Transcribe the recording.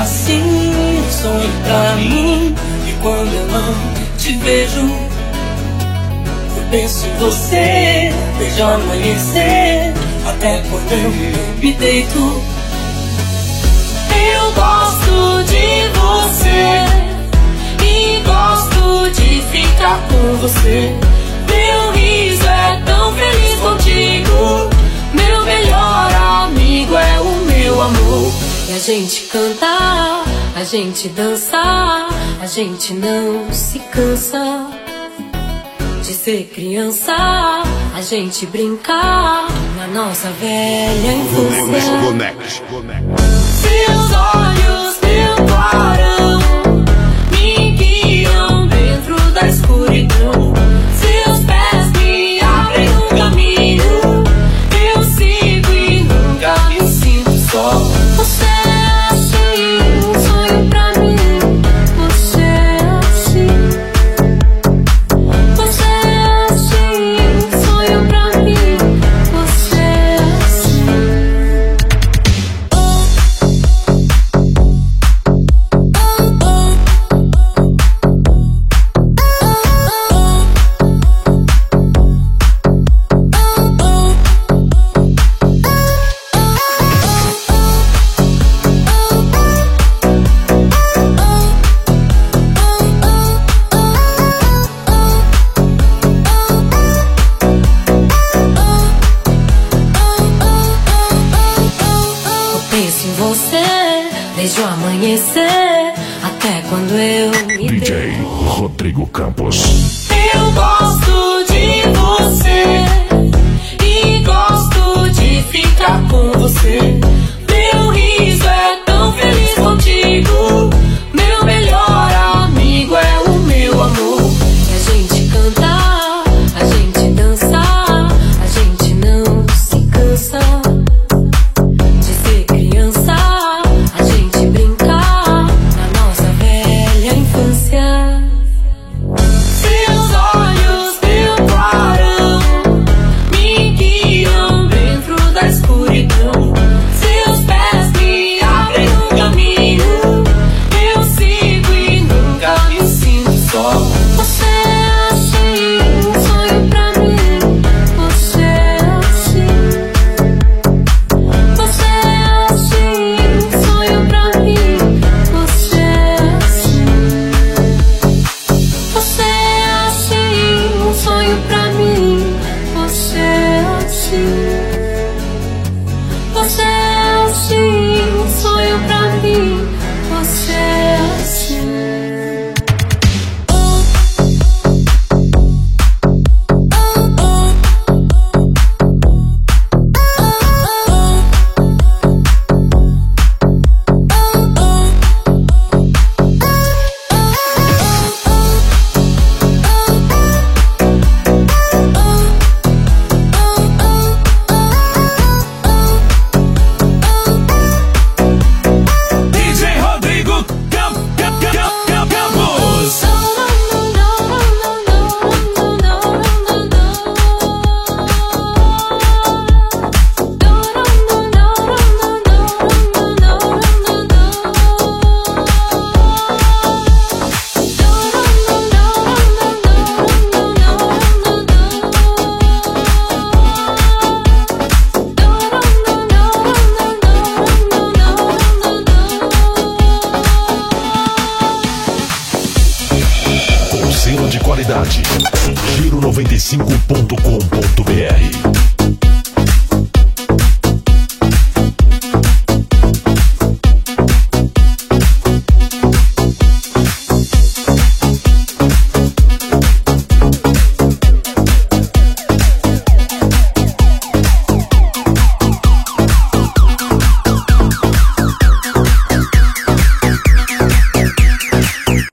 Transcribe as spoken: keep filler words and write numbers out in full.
assim, sonho pra mim. E quando eu não te vejo, eu penso em você, vejo amanhecer, até quando eu me deito. Eu gosto de você e gosto de ficar com você. Meu riso é tão feliz contigo. Meu melhor amigo é o meu amor. E a gente canta, a gente dança, a gente não se cansa de ser criança. A gente brinca na nossa velha infância. Seus olhos, meu clarão, me guiam dentro da escuridão. Seus pés me abrem um caminho. Eu sigo e nunca me sinto só. Você é assim, um sonho pra mim. Você é assim. Você é assim, um sonho pra mim. Você é assim. Penso em você desde o amanhecer até quando eu me D J deito. Rodrigo Campos. Eu gosto de você e gosto de ficar com você. Meu riso é tão feliz contigo. Meu melhor amigo é o meu amor. E a gente canta, a gente dança, a gente não se cansa de ser criança. A gente brinca na nossa velha infância. Seus olhos, meu clarão, me guiam dentro da escuridão. Seus pés me abrem um caminho. Eu sigo e nunca me sinto só. Você é assim, um sonho pra mim. Você é assim. Você é assim, um sonho pra mim. Você é assim. Você é assim, um sonho pra mim. Você é assim. Você é assim, um sonho pra mim. Você é assim. D J Rodrigo Cam- Cam- Cam- Cam- Campos. Com selo de qualidade. Giro noventa e cinco ponto com ponto br.